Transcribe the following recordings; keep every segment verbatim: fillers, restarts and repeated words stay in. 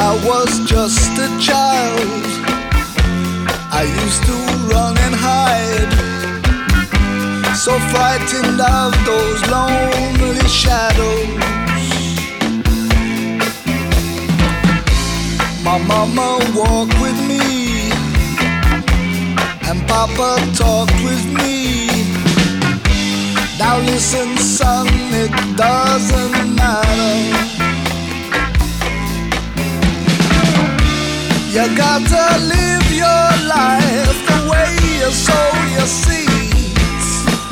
I was just a child, I used to run and hide, so frightened of those lonely shadows. My mama walked with me, and Papa talked with me. Now listen, son, it doesn't matter. You gotta live your life the way you sow your seeds.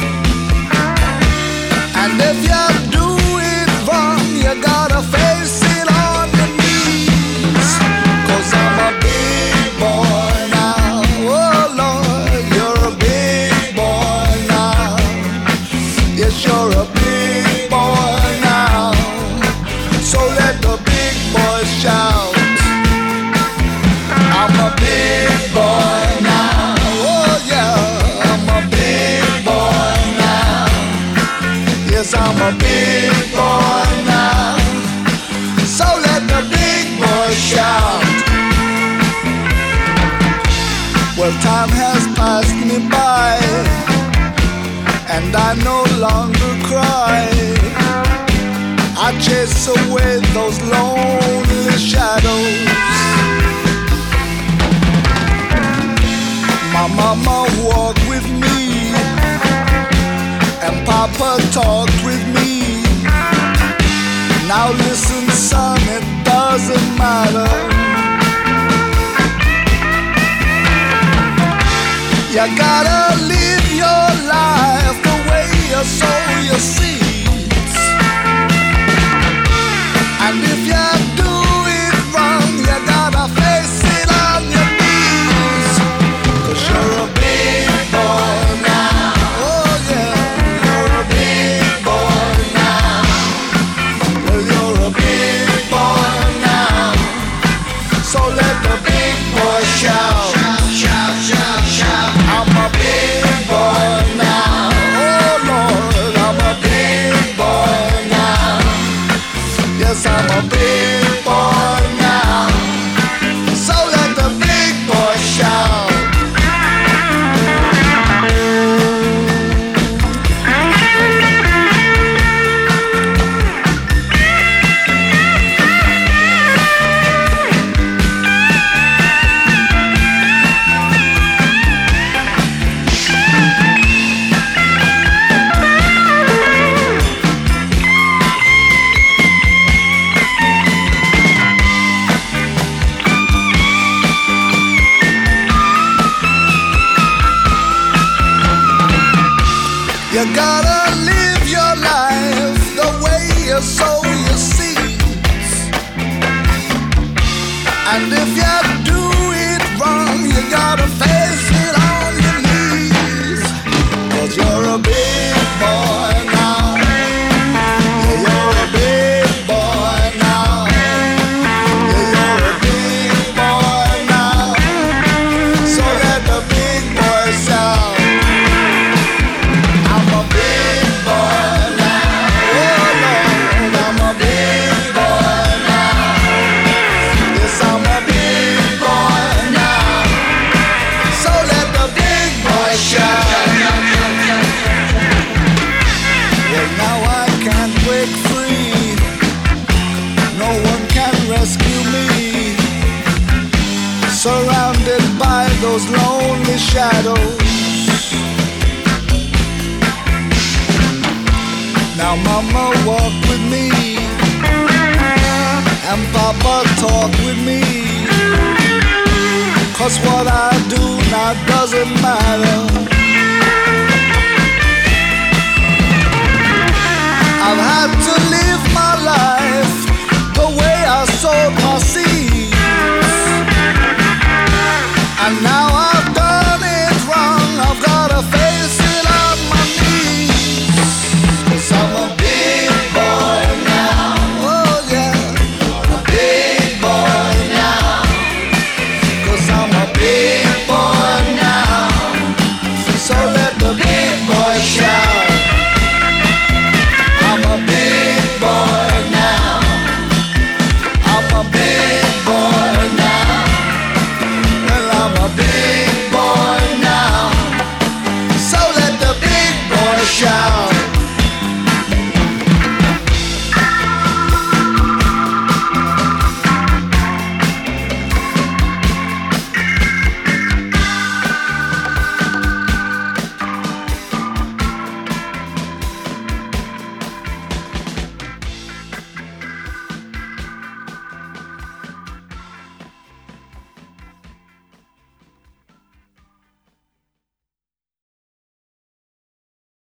And if you do it wrong, you gotta face it on your knees. Cause I'm a big boy now. Oh Lord, you're a big boy now. Yes, you're a big boy now. So let the big boys shout. I'm a big boy now. Oh yeah, I'm a big boy now. Yes, I'm a big boy now. So let the big boys shout. Well, time has passed me by, and I no longer cry. I chase away those lonely shadows. My mama walked with me, and Papa talked with me. Now listen, son, it doesn't matter. You gotta live your life the way you sow your seeds. And if you do it wrong, you gotta face it on your knees. Cause you're a big boy now. Oh yeah, you're a big boy now. Well, you're a big boy now. So let the big boy shout. Shout, shout, shout. I'm a big boy now. Oh Lord, I'm a big boy now. Yes, I'm a big boy now. So let the big boy shout. You gotta live your life the way you sow your seeds. And if you do it wrong, you gotta face it on your knees. Cause you're a big boy now. Yeah, you're a big boy now. Yeah, you're a big boy now. So let the big boys shout. I'm a big boy now. Oh Lord, I'm a big boy now. Yes, I'm a big boy now. So let the big boy shout. Well, now I can't break free. No one can rescue me. Surrounded by those lonely shadows. Now mama walk with me, and Papa talk with me. Cause what I do now doesn't matter. I've had to live